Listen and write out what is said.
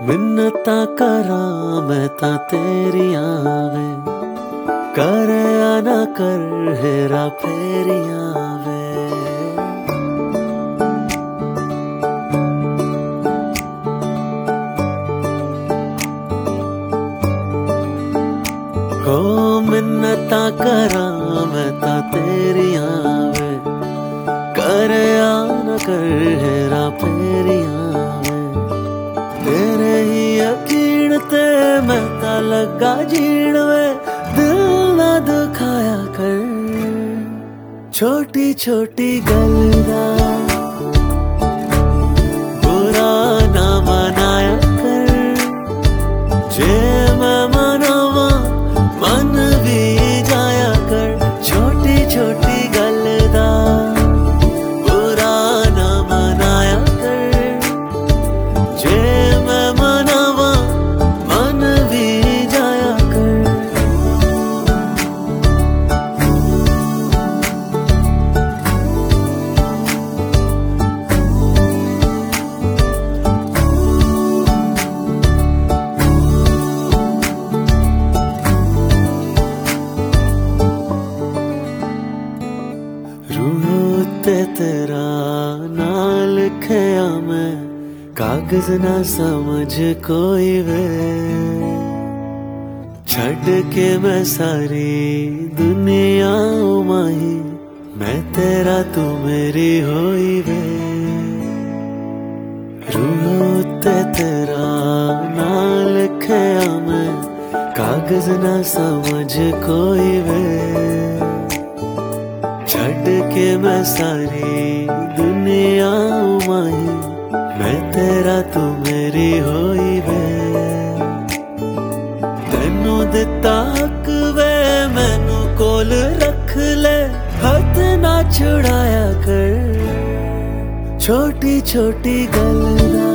मिन्नता करा मैं ता तेरियां वे, कर या ना कर हेरा फेरियां वे। हो मिन्नता करा मैं ता तेरियां वे, कर या ना कर हेरा फेरियां वे। तेरे ही यकीन ते मैं ता लगा जीण वे, दिल ना दुखाया कर छोटी छोटी गल दा बुरा ना मनाया कर। जे मैं मनावा मन भी जाया कर, छोटी छोटी गल दा बुरा ना मनाया कर। जे मैं मनावा मन भी जाया कर। रूह ते तेरा ना लिखया मैं, कागज ना समझ कोई वे। छड़ के मैं सारी दुनिया माही, मैं तेरा तू मेरी होई वे। रूह ते तेरा ना लिखया मैं, कागज ना समझ कोई वे। छड़ के मैं सारी दुनिया माही, मैं तेरा तू मेरी होई वे। तेनू दिता हक वे मैनू कोल रख ले, हथ ना छुड़ाया कर छोटी छोटी गल दा